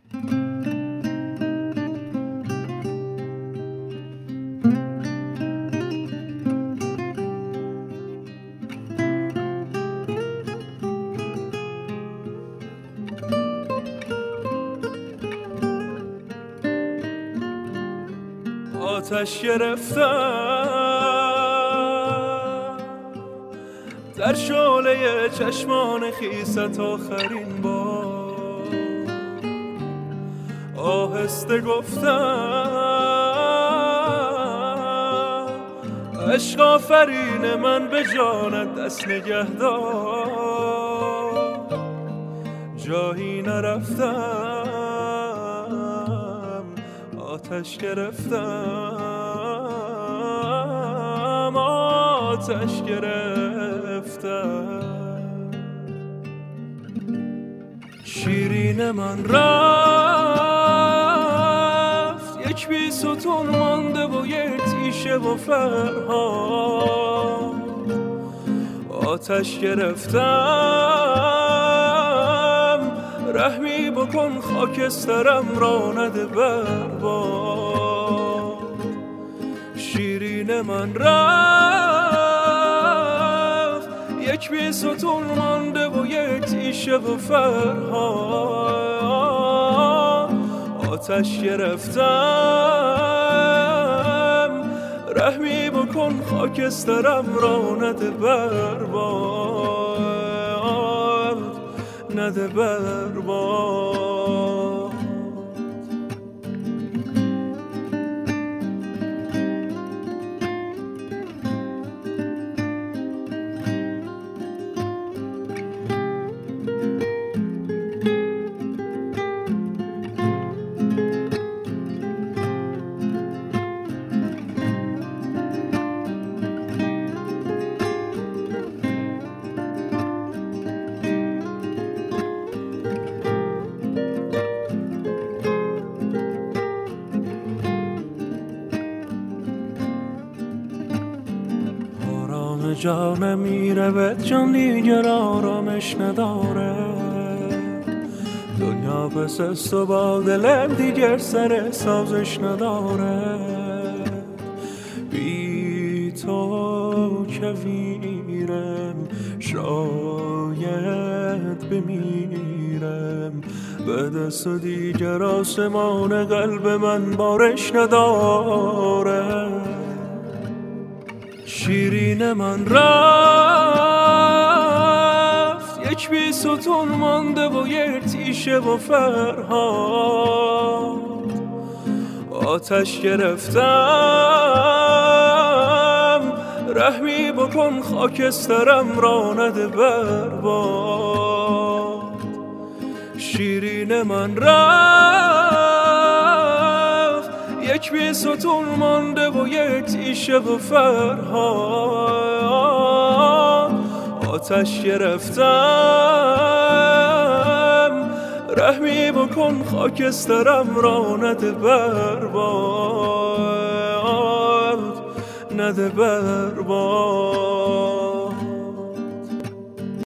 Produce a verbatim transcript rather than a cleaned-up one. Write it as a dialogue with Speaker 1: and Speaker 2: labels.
Speaker 1: آتش گرفتم در شعله چشمان خیست آخرین بار، آهسته گفتم عشق آفرین من به جانت دست نگهدار. جایی نرفتم آتش گرفتم، آتش گرفتم. شیرین من رفت یک بی ستون مانده و یک تیشه و فرهاد. آتش گرفتم رحمی بکن خاکسترم را نده برباد. شیرین من رفت یک بی ستون مانده و یک تیشه و فرهاد. آتش گرفتم رحمی بکن خاکسترم را نده برباد، نده برباد. جانم میره به جان دیگر آرامش نداره. دنیا پس از تو با دلم دیگر سر سازش نداره. بی تو کویرم شاید بمیرم. به دست دیگر آسمان قلب من بارش نداره. شیرین من رفت یک بی ستون مانده و یک تیشه و فرهاد. آتش گرفتم رحمی بکن خاکسترم را نده برباد. شیرین من رفت یک بی ستون مانده و یک تیشه و فرهاد. آتش گرفتم رحمی بکن خاکسترم را نده برباد، نده برباد.